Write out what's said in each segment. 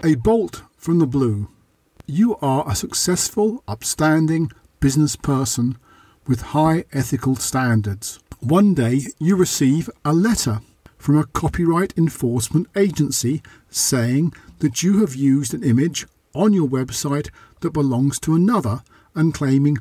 A bolt from the blue. You are a successful, upstanding business person with high ethical standards. One day you receive a letter from a copyright enforcement agency saying that you have used an image on your website that belongs to another and claiming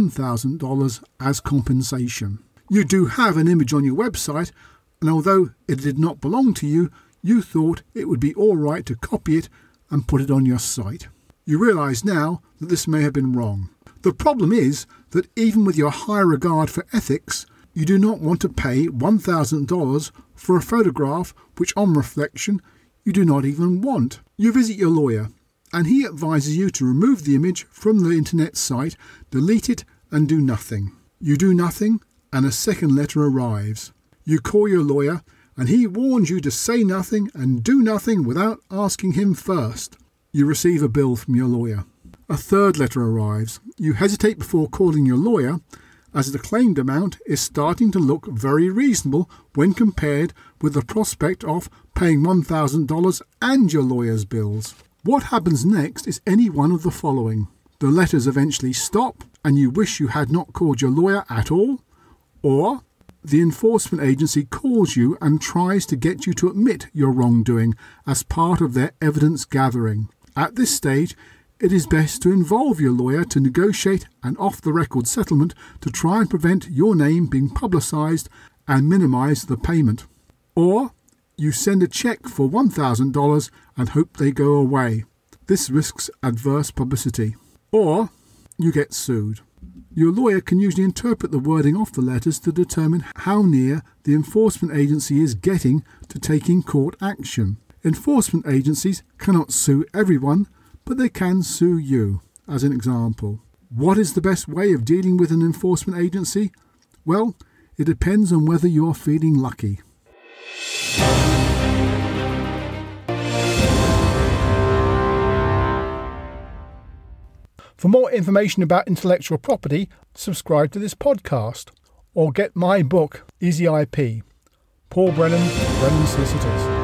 $1,000 as compensation. You do have an image on your website, and although it did not belong to you, you thought it would be all right to copy it and put it on your site. You realise now that this may have been wrong. The problem is that even with your high regard for ethics, you do not want to pay $1,000 for a photograph which on reflection you do not even want. You visit your lawyer and he advises you to remove the image from the internet site, delete it and do nothing. You do nothing and a second letter arrives. You call your lawyer and he warns you to say nothing and do nothing without asking him first. You receive a bill from your lawyer. A third letter arrives. You hesitate before calling your lawyer as the claimed amount is starting to look very reasonable when compared with the prospect of paying $1,000 and your lawyer's bills. What happens next is any one of the following. The letters eventually stop and you wish you had not called your lawyer at all, or the enforcement agency calls you and tries to get you to admit your wrongdoing as part of their evidence gathering. At this stage, it is best to involve your lawyer to negotiate an off-the-record settlement to try and prevent your name being publicised and minimise the payment. Or you send a cheque for $1,000 and hope they go away. This risks adverse publicity. Or you get sued. Your lawyer can usually interpret the wording of the letters to determine how near the enforcement agency is getting to taking court action. Enforcement agencies cannot sue everyone, but they can sue you, as an example. What is the best way of dealing with an enforcement agency? Well, it depends on whether you're feeling lucky. For more information about intellectual property, subscribe to this podcast or get my book, Easy IP. Paul Brennan, Brennan Solicitors.